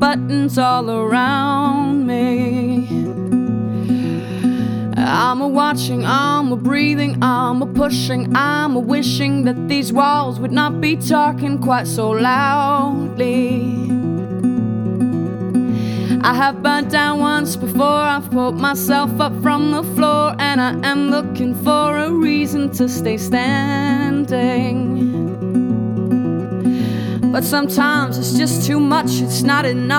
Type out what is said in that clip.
buttons all around me. I'm a watching, I'm a breathing, I'm a pushing, I'm a wishing that these walls would not be talking quite so loudly. I have burnt down once before, I've pulled myself up from the floor, and I am looking for a reason to stay standing. But sometimes it's just too much, it's not enough.